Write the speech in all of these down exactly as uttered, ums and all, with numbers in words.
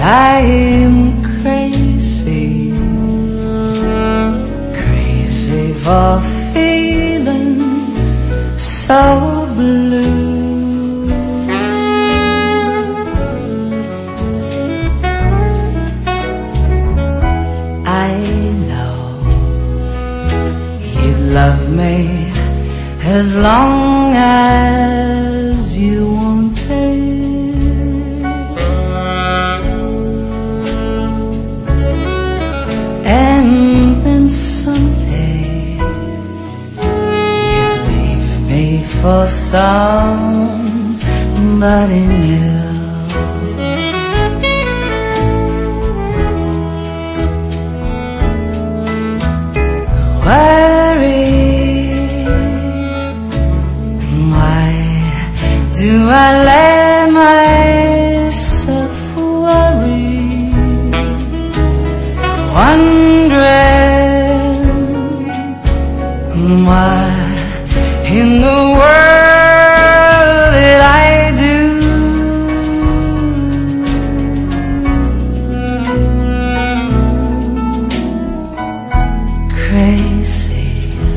I'm crazy, crazy for feeling so blue. I know you love me as long as you wanted. And then someday you'd leave me for somebody new. Worry, why do I let myself worry? Wondering what in the world did I do? Crazy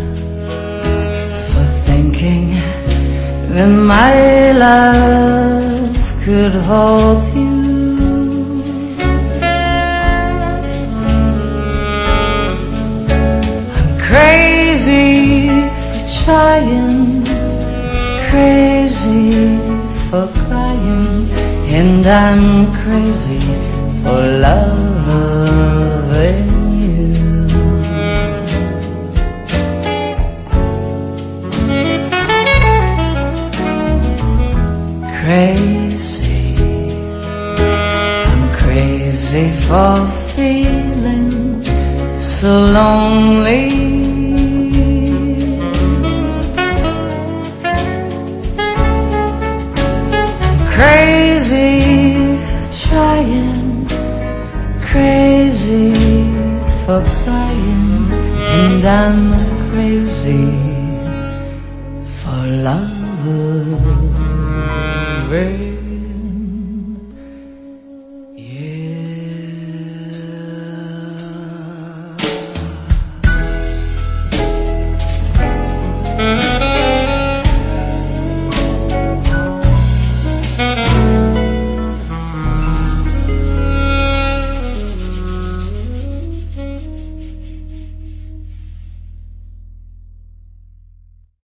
for thinking that my love could hold you. Crazy for trying, crazy for crying, and I'm crazy for loving you. Crazy, I'm crazy for feeling so lonely. Crazy for trying, crazy for crying, and I'm crazy for loving.